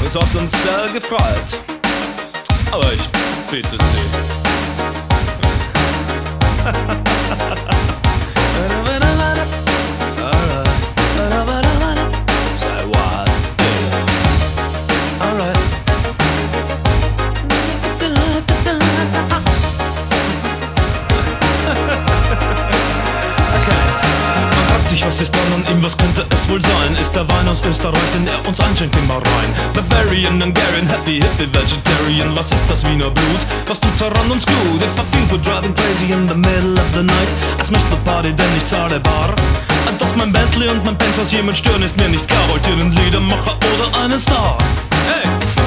es hat uns sehr gefreut. Aber ich bitte Sie. Say what? Alright. Was ist dann an ihm, was könnte es wohl sein? Ist der Wein aus Österreich, den er uns einschenkt, immer rein? Bavarian, Hungarian, happy, hippie, vegetarian. Was ist das Wiener Blut? Was tut daran uns gut? If I feel for driving crazy in the middle of the night, als möchte Party, denn ich zahle bar. Und dass mein Bentley und mein Penthouse jemand stören, ist mir nicht klar. Wollt ihr einen Liedermacher oder einen Star? Hey!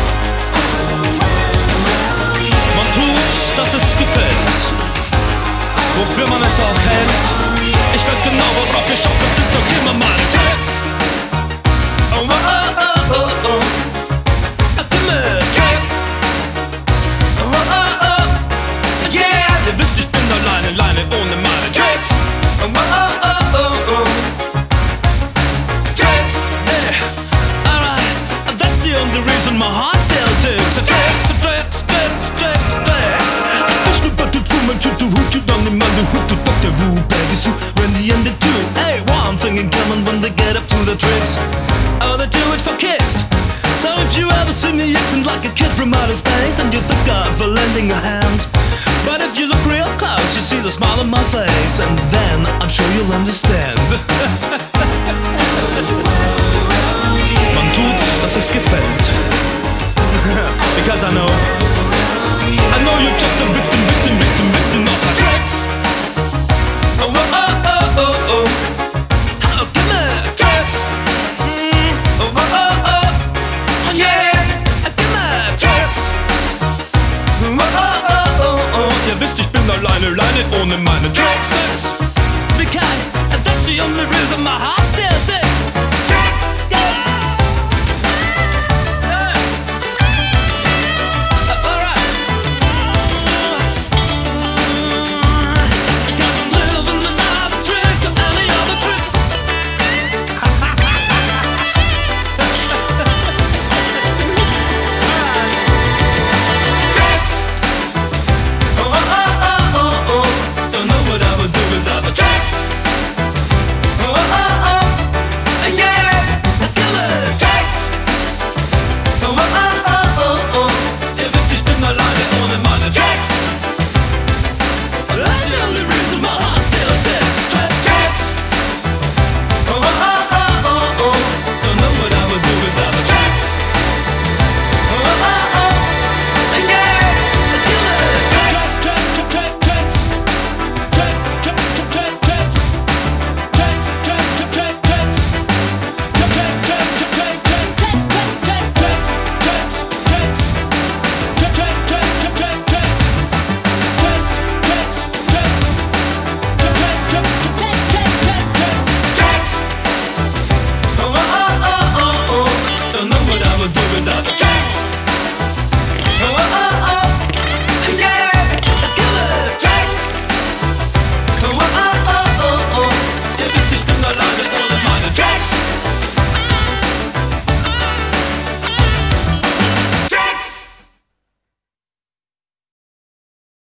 Man tut, dass es gefällt, wofür man es auch hält. Ich weiß genau, worauf ihr schaut, sonst sind doch immer meine Jets. Oh, oh, oh, oh, oh. Gib mir Jets. Oh, oh, oh, yeah. Ihr wisst, ich bin alleine ohne meine Jets. Oh, oh, oh, oh, oh. Jets, yeah. Alright, that's the only reason my heart still digs. Jets, jets, jets, jets, jets. I fish no better woman, shoot the hoot, you don't demand the hoot to duck the woo, baby, so Randy and the two, hey, one thing in common when they get up to the tricks. Oh, they do it for kicks. So if you ever see me acting like a kid from outer space, and you think I'm lending a hand, but if you look real close, you see the smile on my face, and then I'm sure you'll understand. Man tut, dass es gefällt. Because I know you're just a victim of my tricks. Oh, oh, oh, oh, oh. Oh, give me jets. Oh, oh, oh, oh. Yeah, give me jets. Oh, oh, oh, oh, oh. Ihr wisst, ich bin alleine ohne meine Tricks. Because that's the only reason my heart